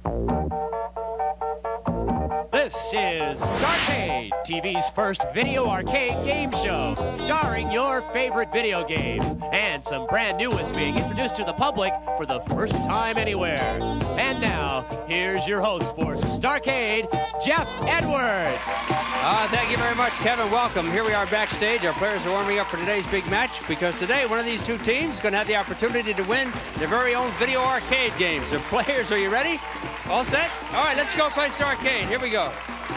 This is Starcade, TV's first video arcade game show, starring your favorite video games, and some brand new ones being introduced to the public for the first time anywhere. And now, here's your host for Starcade, Jeff Edwards. Thank you very much, Kevin. Welcome. Here we are backstage. Our players are warming up for today's big match because today one of these two teams is going to have the opportunity to win their very own video arcade game. So players, are you ready? All set? All right, let's go play Starcade. Here we go.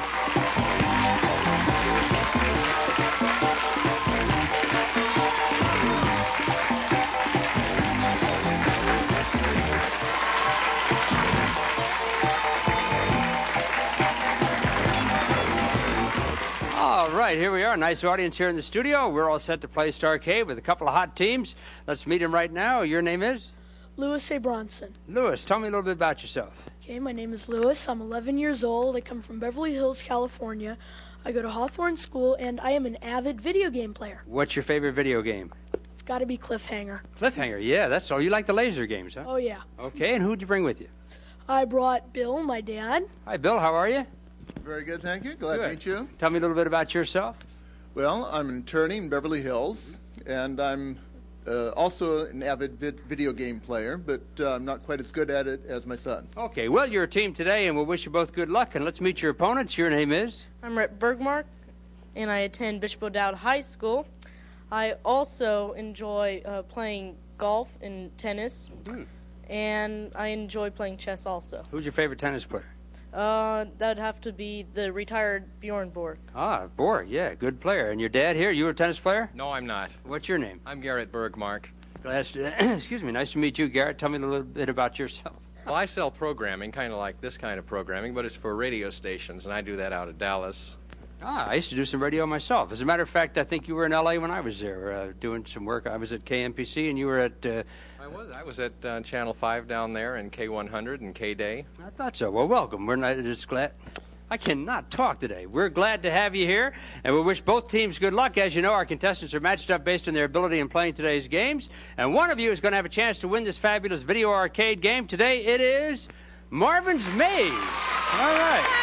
All right, here we are. Nice audience here in the studio. We're all set to play Starcade with a couple of hot teams. Let's meet them right now. Your name is? Lewis A. Bronson. Lewis, tell me a little bit about yourself. Okay, my name is Lewis. I'm 11 years old. I come from Beverly Hills, California. I go to Hawthorne School, and I am an avid video game player. What's your favorite video game? It's got to be Cliffhanger. Cliffhanger, yeah, that's so. You like the laser games, huh? Oh, yeah. Okay, and who'd you bring with you? I brought Bill, my dad. Hi, Bill, how are you? Very good, thank you. Glad to meet you. Tell me a little bit about yourself. Well, I'm an attorney in Beverly Hills, and I'm also an avid video game player, but I'm not quite as good at it as my son. Okay, well, you're a team today, and we'll wish you both good luck, and let's meet your opponents. Your name is? I'm Rhett Bergmark, and I attend Bishop O'Dowd High School. I also enjoy playing golf and tennis, and I enjoy playing chess also. Who's your favorite tennis player? That'd have to be the retired Bjorn Borg. Ah, Borg, yeah, good player. And your dad here, you a tennis player? No, I'm not. What's your name? I'm Garrett Bergmark. Excuse me, nice to meet you, Garrett. Tell me a little bit about yourself. Well, I sell programming, kind of like this kind of programming, but it's for radio stations, and I do that out of Dallas. I used to do some radio myself. As a matter of fact, I think you were in L.A. when I was there doing some work. I was at KMPC, and you were at... I was at Channel 5 down there, and K100 and K-Day. I thought so. Well, welcome. We're not just glad... I cannot talk today. We're glad to have you here, and we wish both teams good luck. As you know, our contestants are matched up based on their ability in playing today's games, and one of you is going to have a chance to win this fabulous video arcade game. Today it is Marvin's Maze. All right.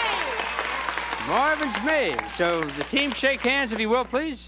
Marvin's Maze. So the team shake hands, if you will, please.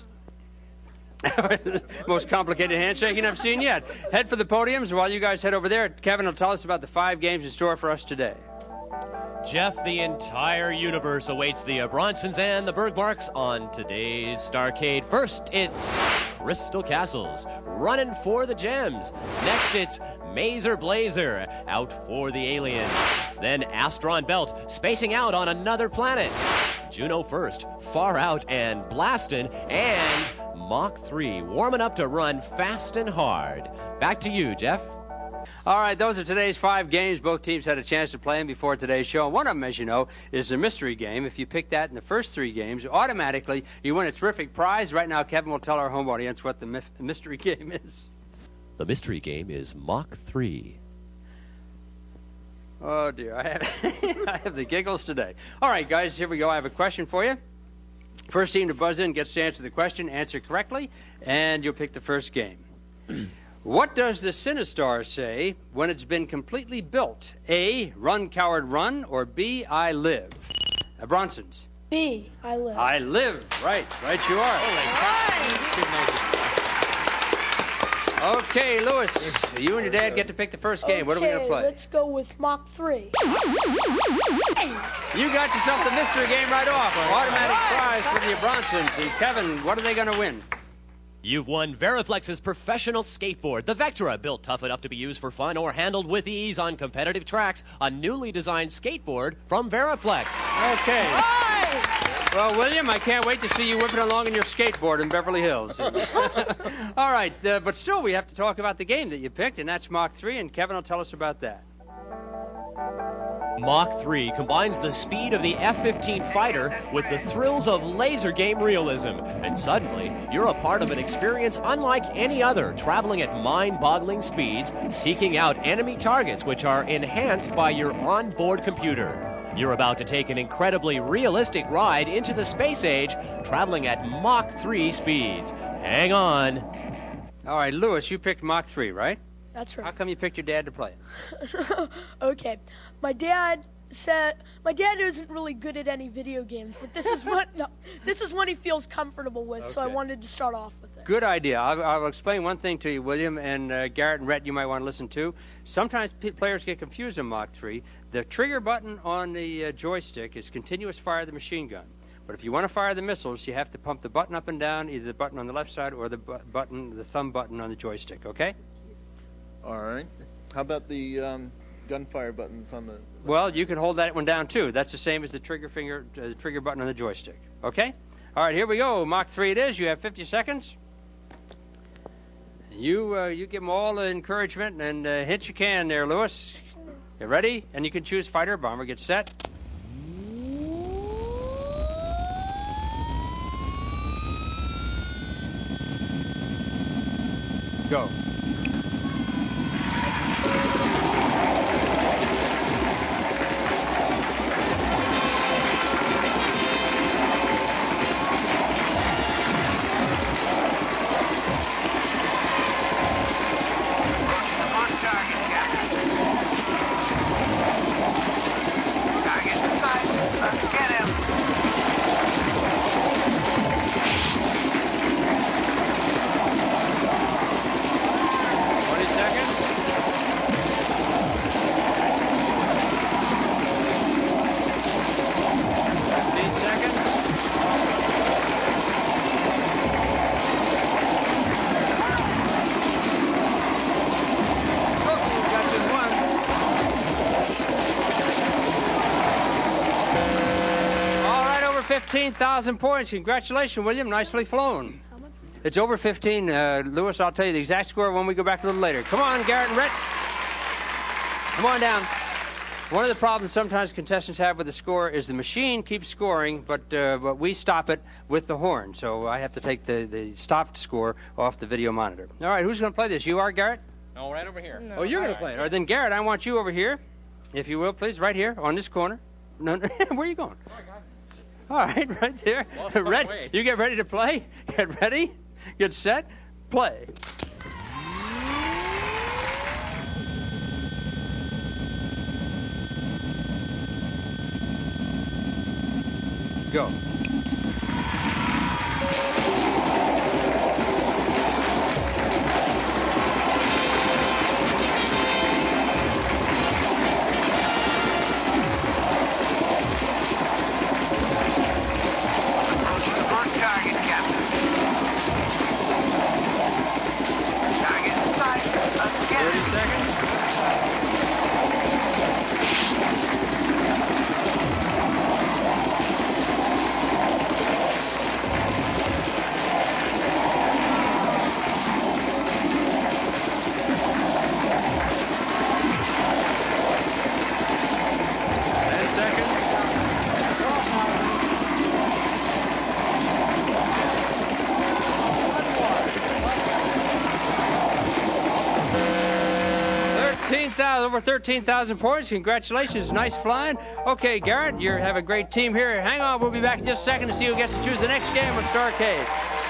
Most complicated handshaking I've seen yet. Head for the podiums. While you guys head over there, Kevin will tell us about the 5 games in store for us today. Jeff, the entire universe awaits the Bronsons and the Bergmarks on today's Starcade. First, it's Crystal Castles, running for the gems. Next, it's Mazer Blazer, out for the aliens. Then Astron Belt, spacing out on another planet. Juno First, far out and blasting. And Mach 3, warming up to run fast and hard. Back to you, Jeff. All right, those are today's 5 games. Both teams had a chance to play them before today's show. And one of them, as you know, is the mystery game. If you pick that in the first 3 games, automatically you win a terrific prize. Right now, Kevin will tell our home audience what the mystery game is. The mystery game is Mach 3. Oh, dear. I have the giggles today. All right, guys, here we go. I have a question for you. First team to buzz in gets to answer the question, answer correctly, and you'll pick the first game. What does the Sinistar say when it's been completely built? A, run, coward, run, or B, I live? Bronsons. B, I live. I live. Right you are. Okay, Lewis, you and your dad get to pick the first game. What are we going to play? Let's go with Mach 3. You got yourself the mystery game right off. Automatic prize for the Bronsons. And Kevin, what are they going to win? You've won Veriflex's professional skateboard, the Vectra, built tough enough to be used for fun or handled with ease on competitive tracks, a newly designed skateboard from Veriflex. Okay. Well, William, I can't wait to see you whipping along on your skateboard in Beverly Hills. All right, but still we have to talk about the game that you picked, and that's Mach 3, and Kevin will tell us about that. Mach 3 combines the speed of the F-15 fighter with the thrills of laser game realism. And suddenly, you're a part of an experience unlike any other, traveling at mind-boggling speeds, seeking out enemy targets which are enhanced by your onboard computer. You're about to take an incredibly realistic ride into the space age, traveling at Mach 3 speeds. Hang on. All right, Lewis, you picked Mach 3, right? That's right. How come you picked your dad to play it? Okay. My dad isn't really good at any video games, but this is one he feels comfortable with, so I Okay. wanted to start off with it. Good idea. I'll explain one thing to you, William, and Garrett and Rhett, you might want to listen to. Sometimes players get confused in Mach 3. The trigger button on the joystick is continuous fire of the machine gun. But if you want to fire the missiles, you have to pump the button up and down, either the button on the left side or the thumb button on the joystick, okay? All right. How about the gunfire buttons on the... Well, you can hold that one down, too. That's the same as the trigger button on the joystick, okay? All right, here we go. Mach 3 it is. You have 50 seconds. You give them all the encouragement and hint you can there, Lewis. You ready? And you can choose fighter or bomber. Get set. Go. All right, over 15,000 points. Congratulations, William. Nicely flown. It's over 15. Lewis, I'll tell you the exact score when we go back a little later. Come on, Garrett and Rhett. Come on down. One of the problems sometimes contestants have with the score is the machine keeps scoring, but we stop it with the horn. So I have to take the stopped score off the video monitor. All right, who's going to play this? You are, Garrett? No, right over here. Oh, you're going to play it. All right, then, Garrett, I want you over here, if you will, please, right here on this corner. No, where are you going? All right, right there. Rhett, you get ready to play? Get ready, get set, play. Go. Over 13,000 points. Congratulations. Nice flying. Okay, Garrett, you have a great team here. Hang on. We'll be back in just a second to see who gets to choose the next game on Starcade.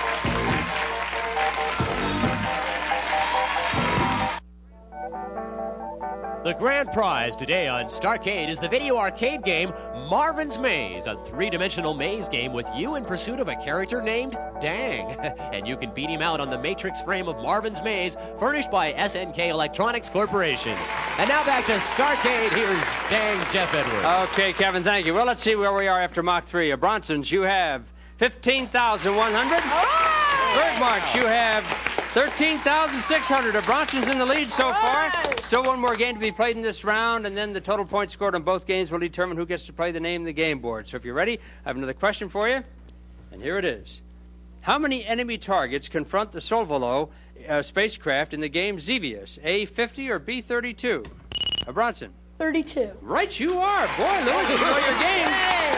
The grand prize today on Starcade is the video arcade game Marvin's Maze, a three-dimensional maze game with you in pursuit of a character named Dang. And you can beat him out on the matrix frame of Marvin's Maze, furnished by SNK Electronics Corporation. And now back to Starcade. Here's Dang Jeff Edwards. Okay, Kevin, thank you. Well, let's see where we are after Mach 3. Bronsons, you have 15,100. Bergmarks, you have 13,600. Bronson's in the lead so far. Still one more game to be played in this round, and then the total points scored on both games will determine who gets to play the name of the game board. So if you're ready, I have another question for you, and here it is. How many enemy targets confront the Solvolo spacecraft in the game Xevious? A-50 or B-32? Bronson. 32. Right you are. Boy, Lewis, you know your game.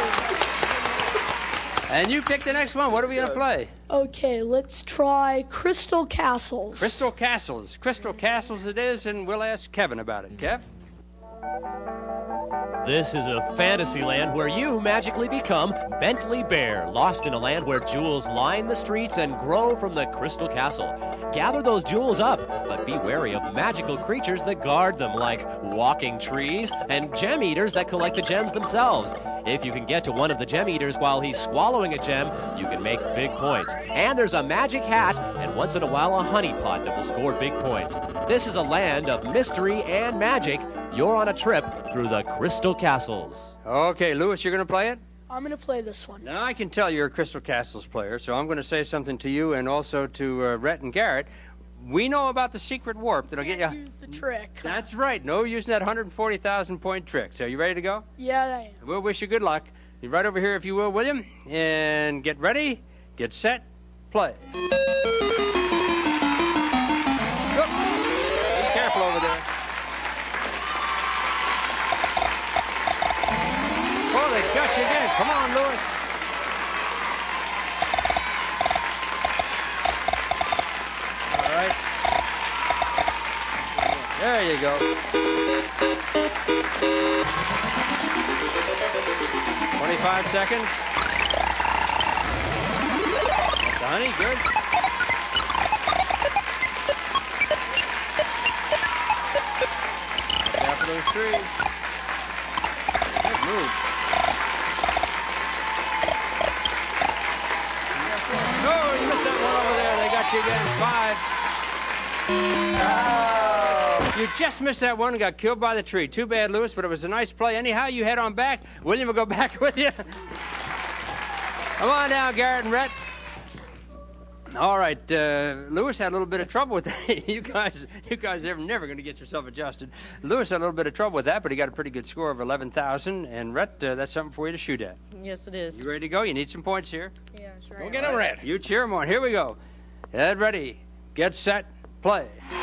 And you pick the next one. What are we going to play? Okay, let's try Crystal Castles. Crystal Castles. Crystal Castles it is, and we'll ask Kevin about it. Kev? This is a fantasy land where you magically become Bentley Bear, lost in a land where jewels line the streets and grow from the Crystal Castle. Gather those jewels up, but be wary of magical creatures that guard them, like walking trees and gem eaters that collect the gems themselves. If you can get to one of the gem eaters while he's swallowing a gem, you can make big points. And there's a magic hat, and once in a while a honey pot that will score big points. This is a land of mystery and magic. You're on a trip through the Crystal Castles. Okay, Lewis, you're going to play it? I'm going to play this one. Now, I can tell you're a Crystal Castles player, so I'm going to say something to you and also to Rhett and Garrett. We know about the secret warp that'll get you. Use the trick. That's right. No using that 140,000 point trick. So, you ready to go? Yeah, I am. We'll wish you good luck. You right over here, if you will, William. And get ready, get set, play. Go. Be careful over there. Oh, they got you again. Come on, Lewis. All right. There you go. 25 seconds. Donnie, good. After those trees. Good move. Oh, you missed that one over there. They got you again. 5. You just missed that one and got killed by the tree. Too bad, Lewis, but it was a nice play. Anyhow, you head on back. William will go back with you. Come on now, Garrett and Rhett. All right, Lewis had a little bit of trouble with that. You guys are never going to get yourself adjusted. Lewis had a little bit of trouble with that, but he got a pretty good score of 11,000. And Rhett, that's something for you to shoot at. Yes, it is. You ready to go? You need some points here. Yeah, sure. We'll get him, Rhett. You cheer him on. Here we go. Head ready. Get set. Play.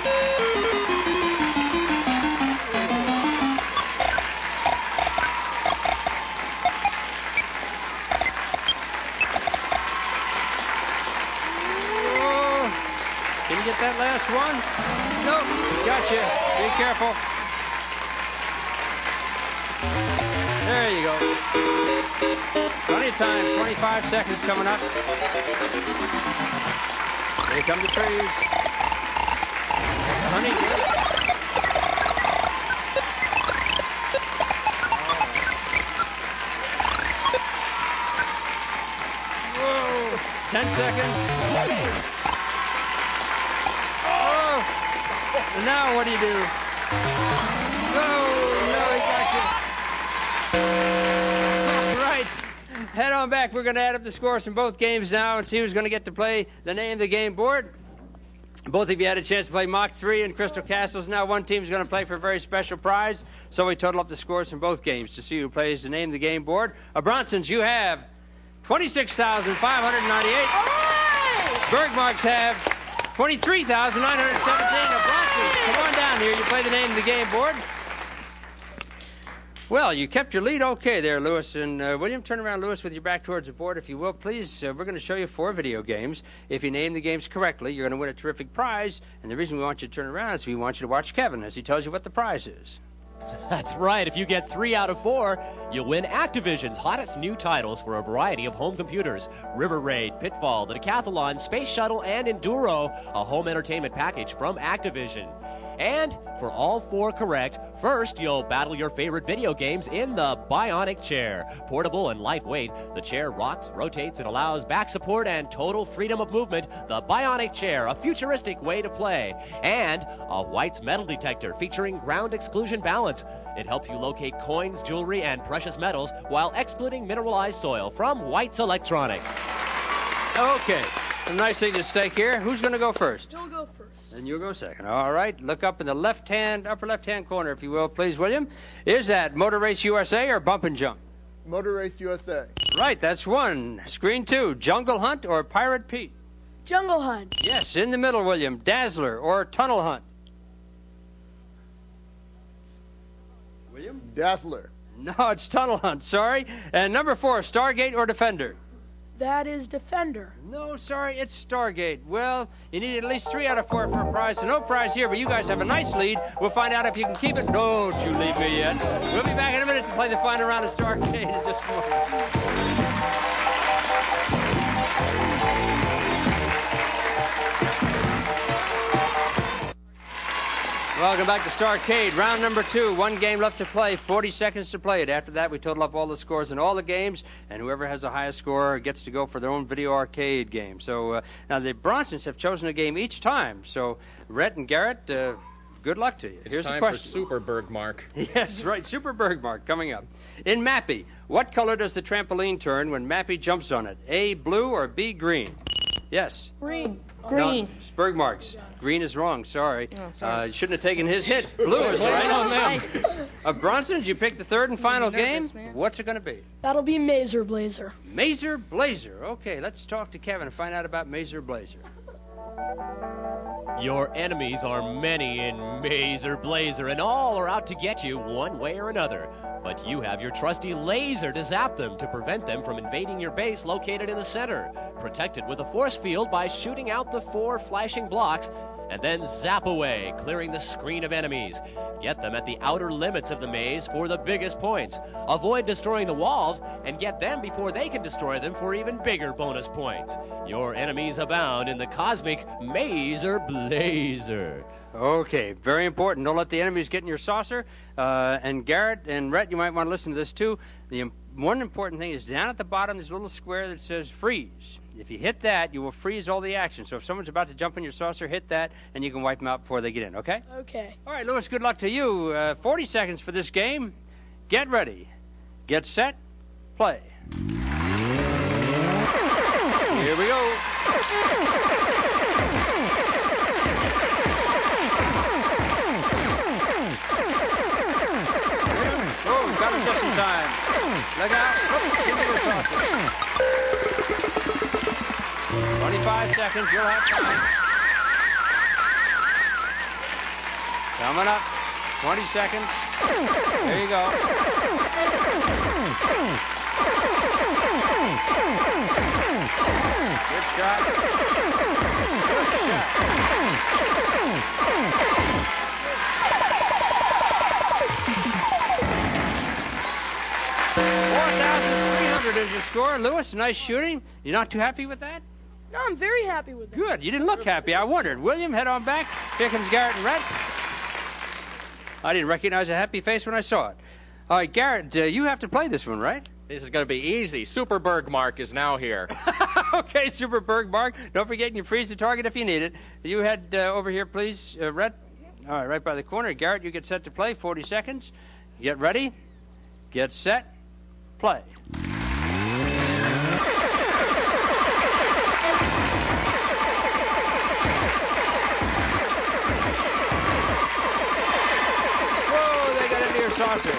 Can you get that last one? Nope. Gotcha. Be careful. There you go. Plenty of time. 25 seconds coming up. Here come the trees. Honey, good. Whoa. 10 seconds. Now what do you do? No, he got you. All right, head on back. We're going to add up the scores from both games now and see who's going to get to play the name of the game board. Both of you had a chance to play Mach 3 and Crystal Castles. Now one team's going to play for a very special prize. So we total up the scores from both games to see who plays the name of the game board. Bronsons, you have 26,598. Bergmarks have 23,917. Come on down here. You play the name of the game board. Well, you kept your lead okay there, Lewis. And William, turn around, Lewis, with your back towards the board, if you will, please. We're going to show you 4 video games. If you name the games correctly, you're going to win a terrific prize. And the reason we want you to turn around is we want you to watch Kevin as he tells you what the prize is. That's right. If you get 3 out of 4, you'll win Activision's hottest new titles for a variety of home computers. River Raid, Pitfall, the Decathlon, Space Shuttle, and Enduro, a home entertainment package from Activision. And for all 4 correct, first you'll battle your favorite video games in the Bionic Chair. Portable and lightweight, the chair rocks, rotates, and allows back support and total freedom of movement. The Bionic Chair, a futuristic way to play. And a White's metal detector featuring ground exclusion balance. It helps you locate coins, jewelry, and precious metals while excluding mineralized soil from White's Electronics. Okay, some nice things at stake here. Who's going to go first? You'll go first. And you'll go second. All right, look up in the upper left-hand corner, if you will, please, William. Is that Motor Race USA or Bump and Jump? Motor Race USA. Right, that's 1. Screen 2, Jungle Hunt or Pirate Pete? Jungle Hunt. Yes, in the middle, William. Dazzler or Tunnel Hunt? William? Dazzler. No, it's Tunnel Hunt, sorry. And number 4, Stargate or Defender? That is Defender. No, sorry, it's Stargate. Well, you need at least 3 out of 4 for a prize, so no prize here, but you guys have a nice lead. We'll find out if you can keep it. Don't you leave me yet. We'll be back in a minute to play the final round of Starcade in just a moment. Welcome back to Starcade. Round number 2. 1 game left to play. 40 seconds to play it. After that, we total up all the scores in all the games, and whoever has the highest score gets to go for their own video arcade game. So now the Bronsons have chosen a game each time. So Rhett and Garrett, good luck to you. Here's the question. It's time for Super Bergmark. Yes, right. Super Bergmark coming up. In Mappy, what color does the trampoline turn when Mappy jumps on it? A, blue, or B, green? Yes. Green. No, it's Bergmarks. Green is wrong. Sorry. Oh, sorry. You shouldn't have taken his hit. Blue is right on them. Bronson, did you pick the third and final game? Man. What's it going to be? That'll be Mazer Blazer. Mazer Blazer. Okay, let's talk to Kevin and find out about Mazer Blazer. Your enemies are many in Mazer Blazer, and all are out to get you one way or another. But you have your trusty laser to zap them to prevent them from invading your base located in the center. Protect it with a force field by shooting out the 4 flashing blocks, and then zap away, clearing the screen of enemies. Get them at the outer limits of the maze for the biggest points. Avoid destroying the walls, and get them before they can destroy them for even bigger bonus points. Your enemies abound in the cosmic Mazer Blazer. Okay, very important. Don't let the enemies get in your saucer. And Garrett and Rhett, you might want to listen to this too. The one important thing is down at the bottom, there's a little square that says freeze. If you hit that, you will freeze all the action. So if someone's about to jump in your saucer, hit that, and you can wipe them out before they get in, okay? Okay. All right, Lewis, good luck to you. 40 seconds for this game. Get ready. Get set. Play. Here we go. Oh, got him just in time. Look out. Into the saucer. 25 seconds. You'll have time. Coming up. 20 seconds. There you go. Good shot. Good shot. 4,300 is your score. Lewis, nice shooting. You're not too happy with that? No, I'm very happy with that. Good. You didn't look happy. I wondered. William, head on back. Here comes Garrett and Rhett. I didn't recognize a happy face when I saw it. All right, Garrett, you have to play this one, right? This is going to be easy. Super Bergmark is now here. Okay, Super Bergmark. Don't forget you freeze the target if you need it. You head over here, please, Rhett. All right, right by the corner. Garrett, you get set to play. 40 seconds. Get ready. Get set. Play. Whoa, they got into your saucer.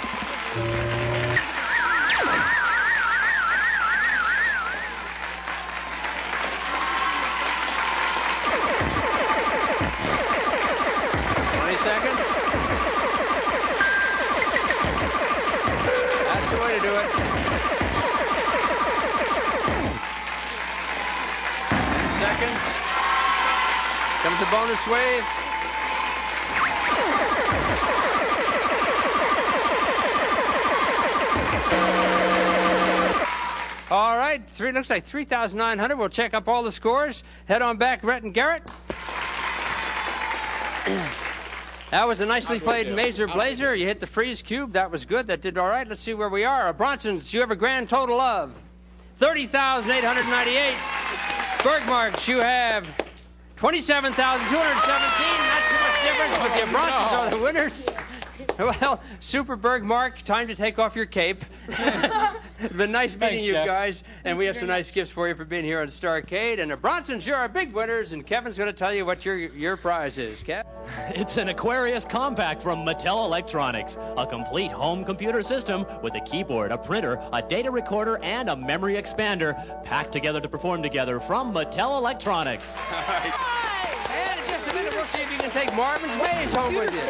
Seconds. That's the way to do it. 10 seconds. Comes the bonus wave. All right, looks like 3,900. We'll check up all the scores. Head on back, Rhett and Garrett. That was a nicely played Mazer Blazer. You hit the freeze cube. That was good. That did all right. Let's see where we are. Bronsons, you have a grand total of 30,898. Bergmarks, you have 27,217. Not too much difference, but the Bronsons are the winners. Well, Super Bergmark, time to take off your cape. It's been nice meeting you guys, and we have some nice gifts for you for being here on Starcade. And the Bronsons, you're our big winners, and Kevin's going to tell you what your prize is. Kev? It's an Aquarius Compact from Mattel Electronics, a complete home computer system with a keyboard, a printer, a data recorder, and a memory expander, packed together to perform together from Mattel Electronics. All right. And in just a minute, we'll see if you can take Marvin's Maze home with you.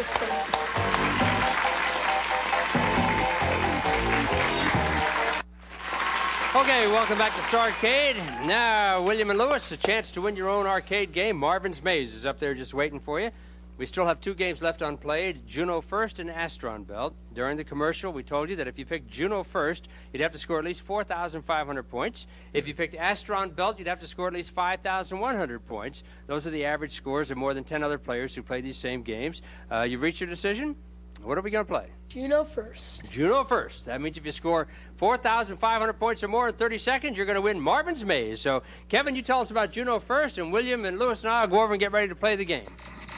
Okay, welcome back to Starcade. Now, William and Lewis, a chance to win your own arcade game. Marvin's Maze is up there just waiting for you. We still have 2 games left unplayed, Juneau First and Astron Belt. During the commercial, we told you that if you picked Juneau First, you'd have to score at least 4,500 points. If you picked Astron Belt, you'd have to score at least 5,100 points. Those are the average scores of more than 10 other players who play these same games. You've reached your decision? What are we going to play? Juneau First. Juneau First. That means if you score 4,500 points or more in 30 seconds, you're going to win Marvin's Maze. So, Kevin, you tell us about Juneau First, and William and Lewis and I will go over and get ready to play the game.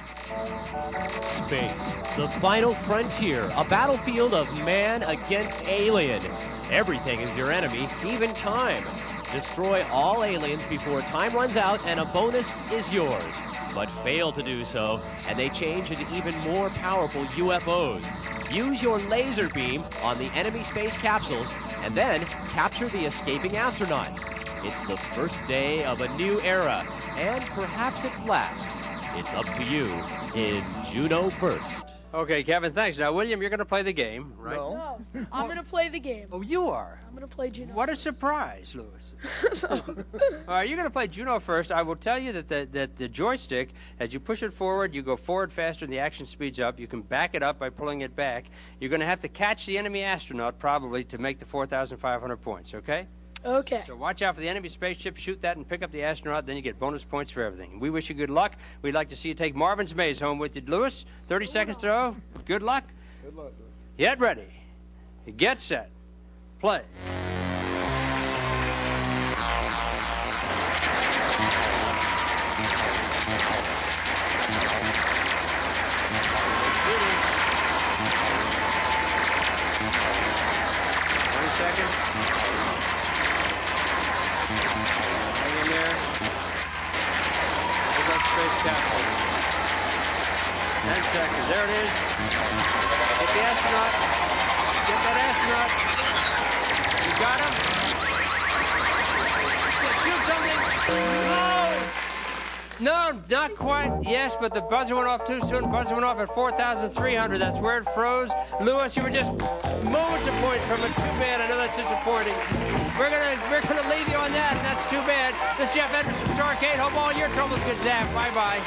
Space, the final frontier, a battlefield of man against alien. Everything is your enemy, even time. Destroy all aliens before time runs out and a bonus is yours. But fail to do so, and they change into even more powerful UFOs. Use your laser beam on the enemy space capsules and then capture the escaping astronauts. It's the first day of a new era, and perhaps its last. It's up to you in Juneau First. Okay, Kevin, thanks. Now, William, you're going to play the game, right? No. No, I'm going to play the game. Oh, you are? I'm going to play Juneau. What a surprise, Lewis. All right, you're going to play Juneau First. I will tell you that the joystick, as you push it forward, you go forward faster and the action speeds up. You can back it up by pulling it back. You're going to have to catch the enemy astronaut, probably, to make the 4,500 points, okay? Okay. So watch out for the enemy spaceship, shoot that, and pick up the astronaut. Then you get bonus points for everything. We wish you good luck. We'd like to see you take Marvin's Maze home with you. Lewis, 30 seconds to go. Good luck. Good luck. Get ready. Get set. Play. Seconds. Hang in there. Good luck, space capsule. 10 seconds. There it is. Get the astronaut. Get that astronaut. You got him. Shoot something. No, not quite. Yes, but the buzzer went off too soon. The buzzer went off at 4,300. That's where it froze. Lewis, you were just moments of points from it. Too bad. I know that's disappointing. We're gonna leave you on that, and that's too bad. This is Jeff Edwards from Starcade. Hope all your troubles get zapped. Bye-bye.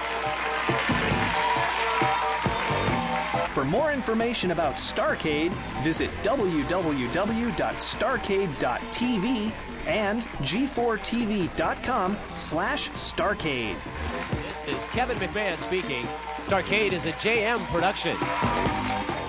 For more information about Starcade, visit www.starcade.tv and g4tv.com/Starcade. This is Kevin McMahon speaking. Starcade is a JM production.